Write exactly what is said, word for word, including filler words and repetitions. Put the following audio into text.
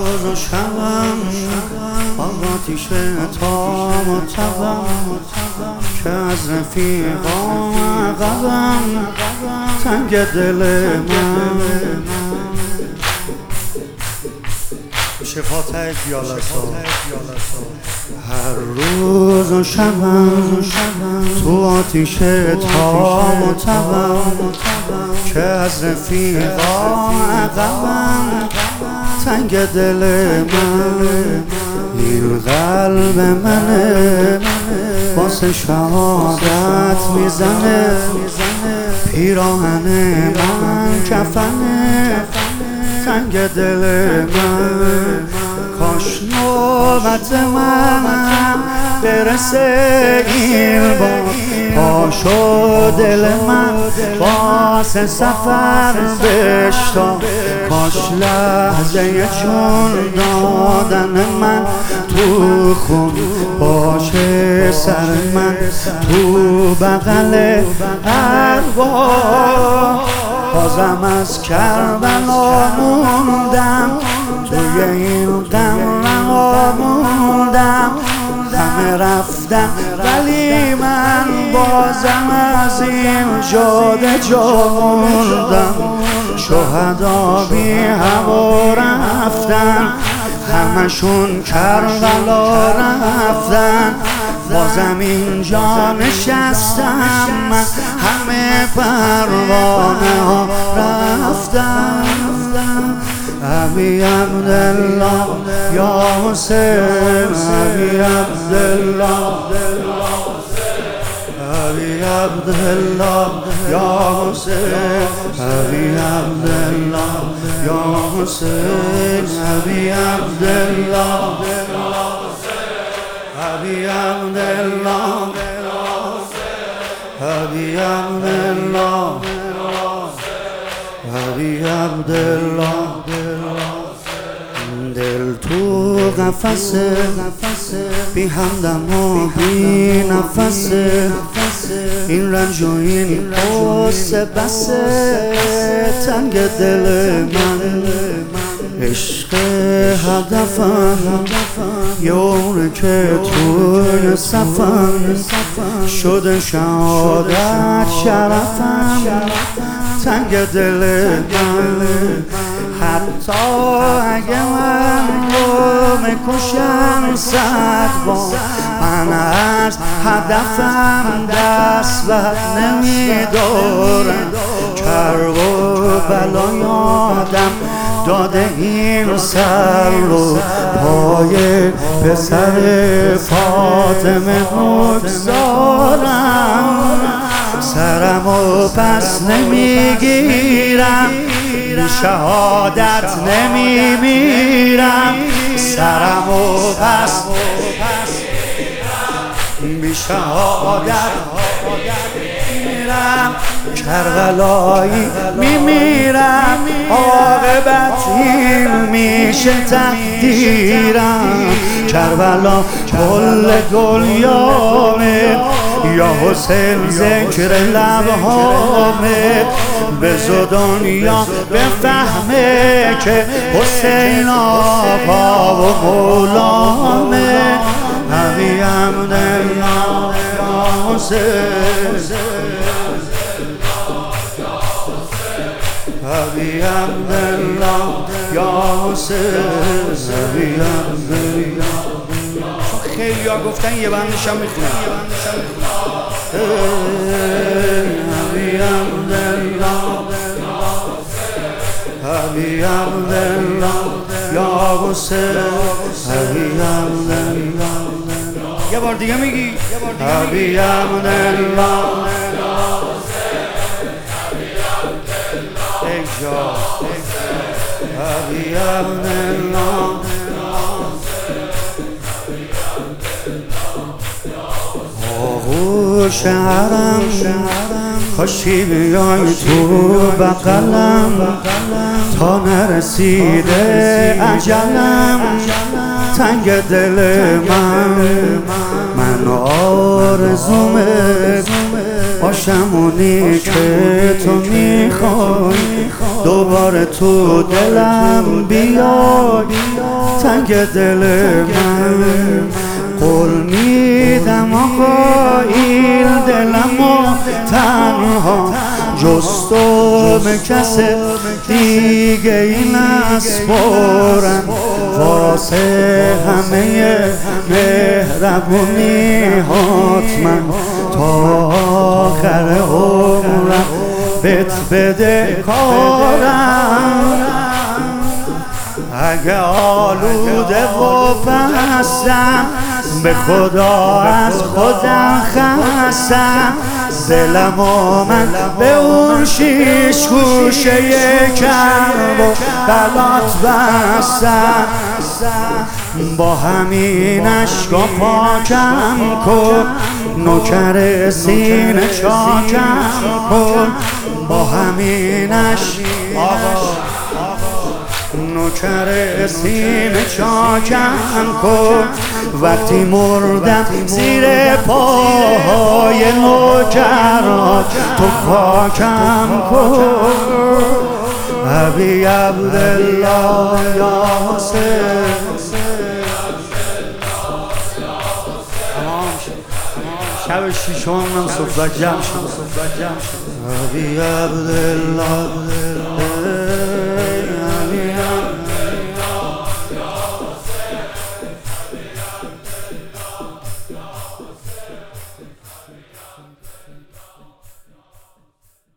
روز و شبم با آتیش تاب و تبم که از رفیقا عقبم تنگ دل من شفا ته پیالسا هر روز و شبم تو آتیش تاب و تبم که از رفیقا عقبم تنگ دل من این قلب منه واسه شهادت میزنه پیراهن من کفنه تنگ دل من کاش نوبت من برسه این بار پاشو دل من واسه سفر بشتا کاش لحظه چون دادن من تو خون باشه سر من تو بغل ارواح بازم از کربلا موندم توی این غم رها موندم همه رفتم ولی من بازم از این جاده جا موندم شهدا بی هوا رفتن همشون کربلا رفتن بازم اینجا نشستم من همه پروانه ها رفتن ابی عبدالله یا حسین ابی عبدالله ابی عبدالله یا حسین ابی عبدالله یا حسین ابی عبدالله ابی عبدالله ابی عبدالله ابی عبدالله دل تو قفسه بی همدم و بی نفسه این رنج و این قصه بسه تنگ دل من عشق هدفم یه عمره که توی صفم شده شهادت شرفم تنگ دل من حتی اگه من رو میکشم صد بار من از هدفم دست بر نمیدارم کرب و بلا یادم داده این سر رو پای پسر فاطمه بگذارم سرم و پس نمیگیرم شهادت نمیمیرم سرم و پس بی شهادت میمیرم کربلایی میمیرم عاقبت این میشه تقدیرم کربلا کل دنیامه یا حسین ذکر لبهامه بزو دنیا بفهمه که حسین آقا و مولامه ابی عبدالله یا حسین ابی عبدالله یا حسین ابی عبدالله خیلی ها گفتن یه بندش هم میخونم ابی عبدالله ابی عبدالله یا حسین ابی عبدالله یه بار دیگه میگی ابی عبدالله ابی عبدالله آغوش حرم کاشی بیای تو بغلم تا نرسیده اجلم تنگ دل من من آرزومه باشم اونی که تو میخوای دوباره تو دلم بیای تنگ دل من قول میدم آقا این دلمو تنها جز تو به کس دیگه این نسپارم واسه همه مهربونی هات من تا آخر عمرم بت بده کارم اگه آلوده و پستم به خدا از خودم خستم دلم و من به اون شیش گوشه کرب و بلات بستم با همین عشقا پاکم کن نوکر سینه چاکم کن با همین عشقا نوکر سینه چاکم کن وقتی مردم زیر پاهای نوکرات تو خاکم کن ابی عبدالله یا حسین شب شیشم من صبح جمع شد ابی عبدالله